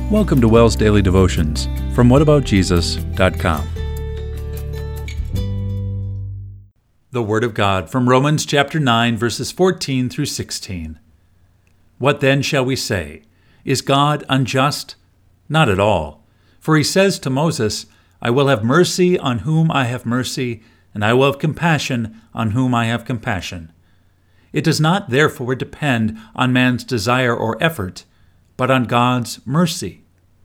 Welcome to WELL's Daily Devotions from whataboutjesus.com. The Word of God from Romans chapter 9, verses 14 through 16. What then shall we say? Is God unjust? Not at all. For he says to Moses, I will have mercy on whom I have mercy, and I will have compassion on whom I have compassion. It does not therefore depend on man's desire or effort, but on God's mercy.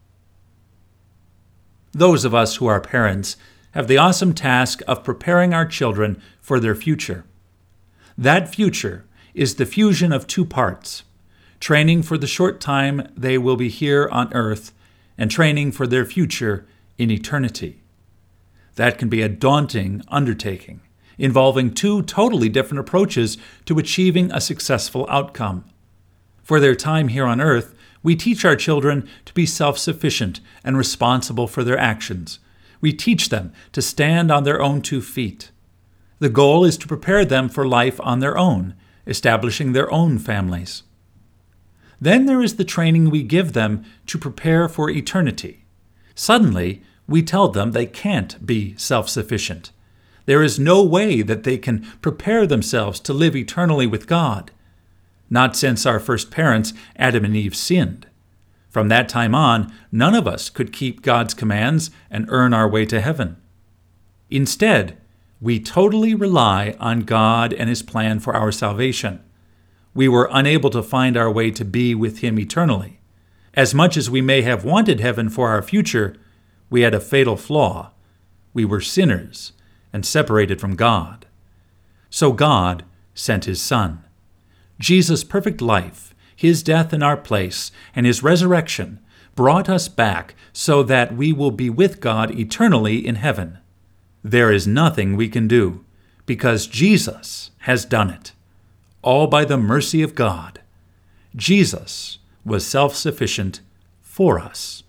Those of us who are parents have the awesome task of preparing our children for their future. That future is the fusion of two parts: training for the short time they will be here on earth, and training for their future in eternity. That can be a daunting undertaking, involving two totally different approaches to achieving a successful outcome. For their time here on earth, we teach our children to be self-sufficient and responsible for their actions. We teach them to stand on their own 2 feet. The goal is to prepare them for life on their own, establishing their own families. Then there is the training we give them to prepare for eternity. Suddenly, we tell them they can't be self-sufficient. There is no way that they can prepare themselves to live eternally with God. Not since our first parents, Adam and Eve, sinned. From that time on, none of us could keep God's commands and earn our way to heaven. Instead, we totally rely on God and His plan for our salvation. We were unable to find our way to be with Him eternally. As much as we may have wanted heaven for our future, we had a fatal flaw. We were sinners and separated from God. So God sent His Son. Jesus' perfect life, His death in our place, and His resurrection brought us back so that we will be with God eternally in heaven. There is nothing we can do, because Jesus has done it, all by the mercy of God. Jesus was self-sufficient for us.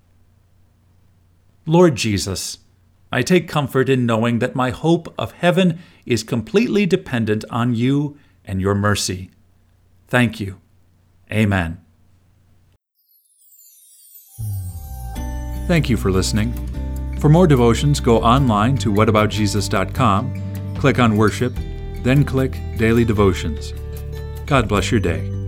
Lord Jesus, I take comfort in knowing that my hope of heaven is completely dependent on You and Your mercy. Thank You. Amen. Thank you for listening. For more devotions, go online to whataboutjesus.com, click on Worship, then click Daily Devotions. God bless your day.